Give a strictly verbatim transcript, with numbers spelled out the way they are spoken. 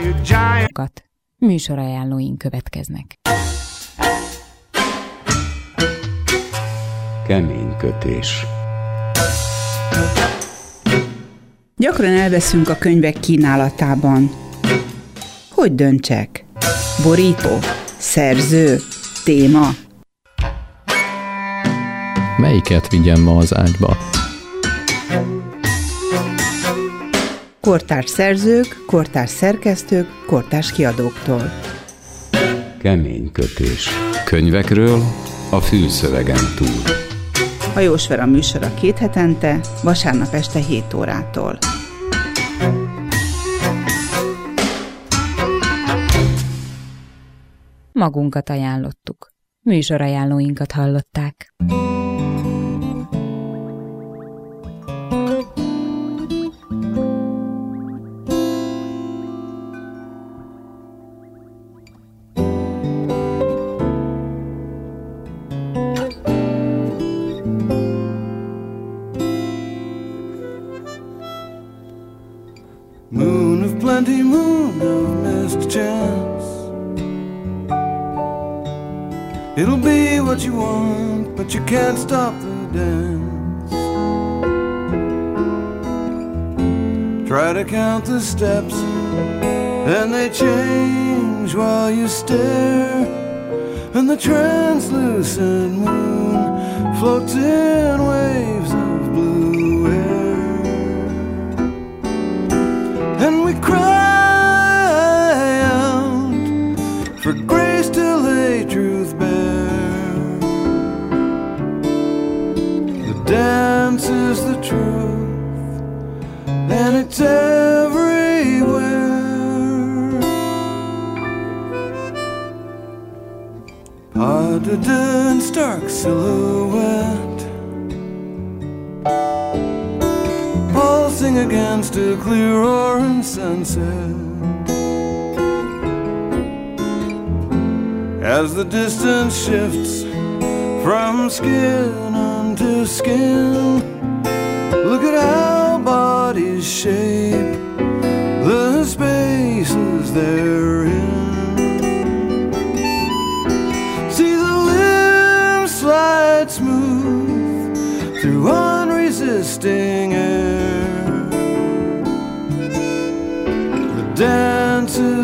Műsorajánlóink következnek. Kemény kötés. Gyakran elveszünk a könyvek kínálatában. Hogy döntsek? Borító? Szerző? Téma? Melyiket vigyem ma az ágyba? Kortárs szerzők, kortárs szerkesztők, kortárs kiadóktól. Kemény kötés. Könyvekről a fülszövegen túl. Hajós Vera műsora két hetente, vasárnap este hét órától. Magunkat ajánlottuk. Műsorajánlóinkat hallották. Moon of plenty, moon of missed chance. It'll be what you want, but you can't stop the dance. Try to count the steps, and they change while you stare. And the translucent moon floats in waves of blue air. And we cry out for grace to lay truth bare. The dance is the truth, and it's everywhere. Potted in stark silhouette, pulsing against a clear orange sunset. As the distance shifts from skin unto skin, look at how bodies shape the spaces they're in. See the limbs slide smooth through unresisting air. The dance is